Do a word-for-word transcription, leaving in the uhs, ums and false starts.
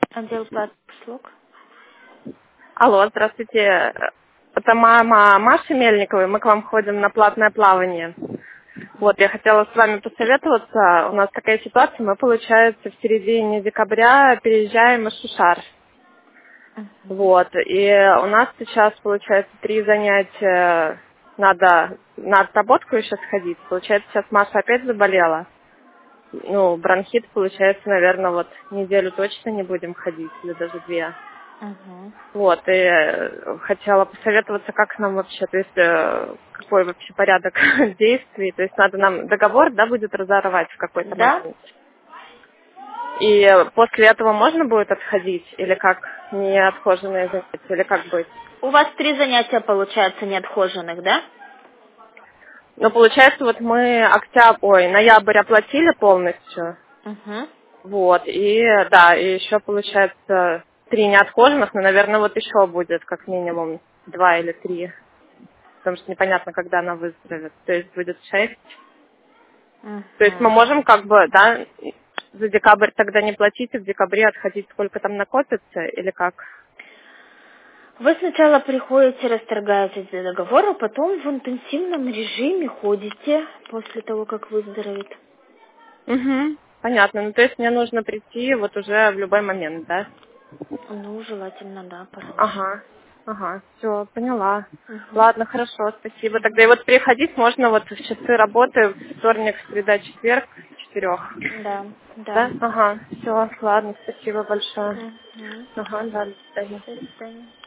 Отдел платных услуг. Алло, здравствуйте. Это мама Маши Мельниковой. Мы к вам ходим на платное плавание. Вот, я хотела с вами посоветоваться. У нас такая ситуация. Мы, получается, в середине декабря переезжаем в Шушар. Вот, и у нас сейчас, получается, три занятия. Надо на отработку еще сходить. Получается, сейчас Маша опять заболела. Ну, бронхит, получается, наверное, вот неделю точно не будем ходить, или даже две. Угу. Вот, и э, хотела посоветоваться, как нам вообще, то есть, э, какой вообще порядок действий. То есть надо нам договор, да, будет разорвать в какой-то Да? момент. И после этого можно будет отходить, или как, не отхоженные занятия, или как быть? У вас три занятия, получается, неотхоженных, да? Ну, получается, вот мы октябрь, ой, ноябрь оплатили полностью, Угу. вот, и, да, и еще, получается, три неотхоженных, но, наверное, вот еще будет как минимум два или три, потому что непонятно, когда она выздоровеет, то есть будет шесть. То есть мы Угу. можем как бы, да, за декабрь тогда не платить, и в декабре отходить, сколько там накопится, или как? Вы сначала приходите, расторгаете договор, а потом в интенсивном режиме ходите после того, как выздоровеет. Угу. Понятно. Ну, то есть мне нужно прийти вот уже в любой момент, да? Ну, желательно, да, пораньше. Ага. Ага, все, поняла. Угу. Ладно, хорошо, спасибо. Тогда и вот приходить можно вот в часы работы, вторник, среда, четверг, с четырех. Да, да. Да? Ага, все, ладно, спасибо большое. Угу. Ага, да, до свидания. До свидания.